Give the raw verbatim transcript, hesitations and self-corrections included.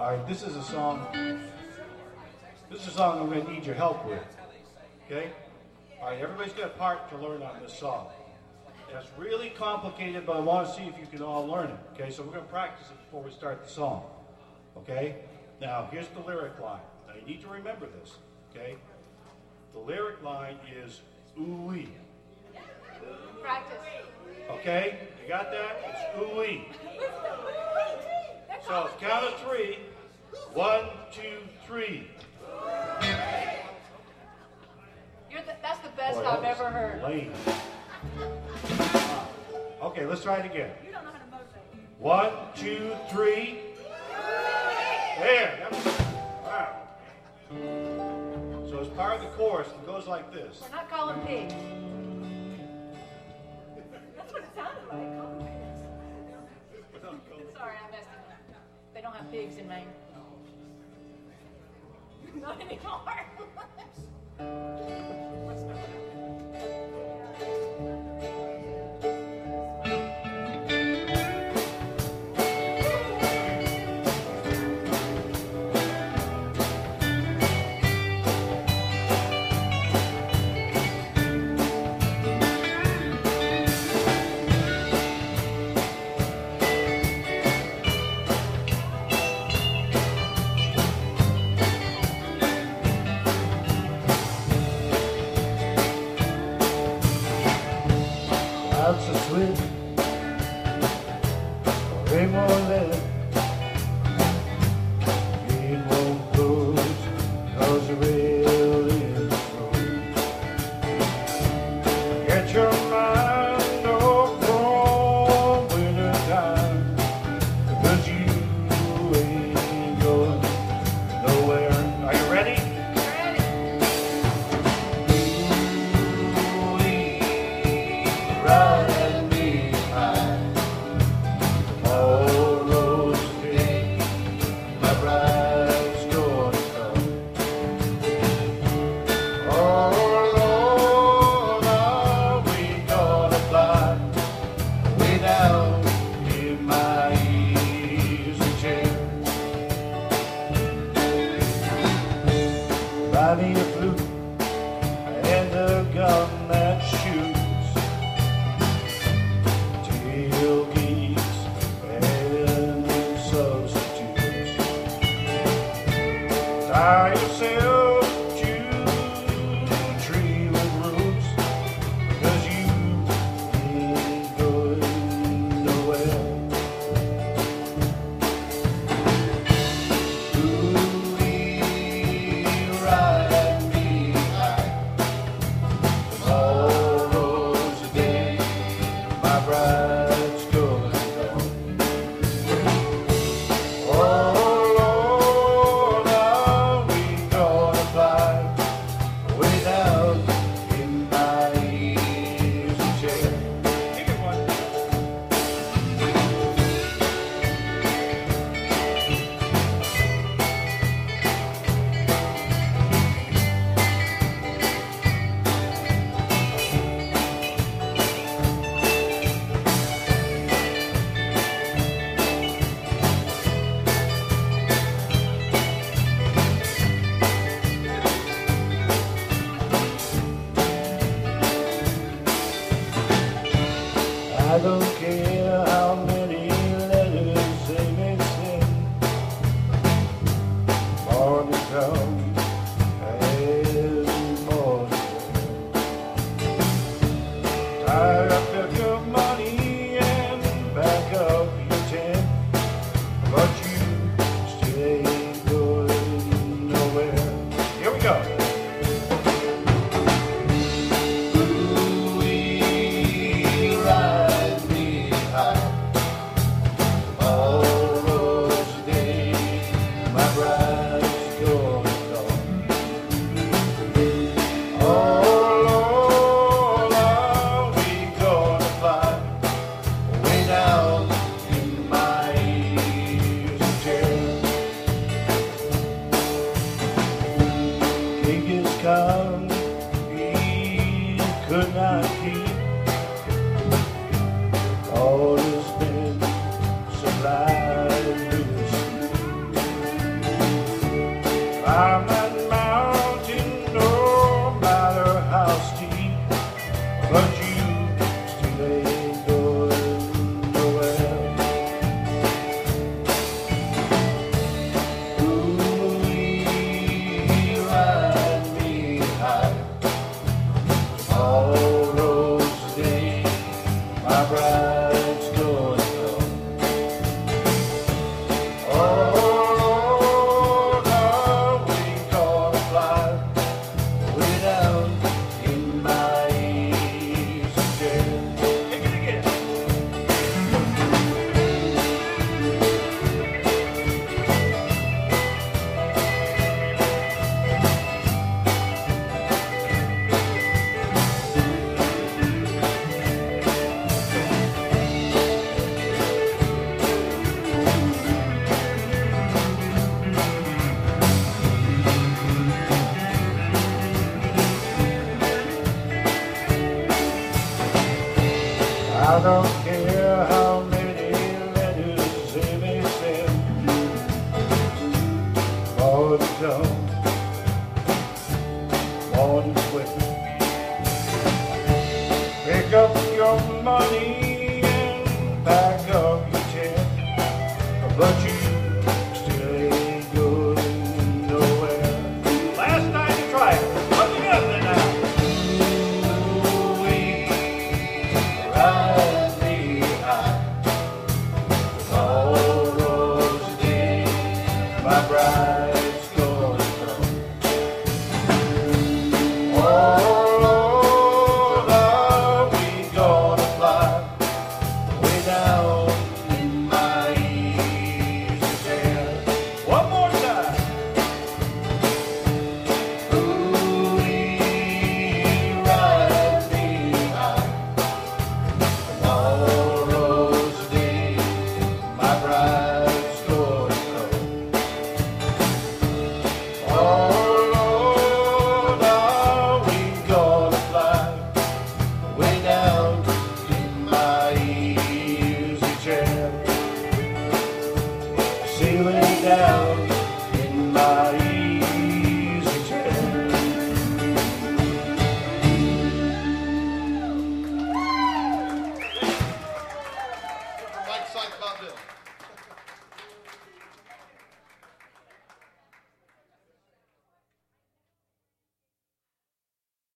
All right, this is a song. This is a song I'm going to need your help with. Okay? All right, everybody's got a part to learn on this song. It's really complicated, but I want to see if you can all learn it. Okay, so we're going to practice it before we start the song. Okay? Now, here's the lyric line. Now, you need to remember this. Okay? The lyric line is ooh-wee. Practice. Okay? You got that? It's ooh-wee. So, count of three. One, two, three. You're the, that's the best Boy, I've that ever was heard. lame. Okay, let's try it again. You don't know how to motivate. One, two, three. There. That was, wow. So as part of the chorus, it goes like this. We're not calling pigs. That's what it sounded like. Calling pigs. Sorry, I messed it up. They don't have pigs in Maine. Not anymore. Clouds are swift, rainbow let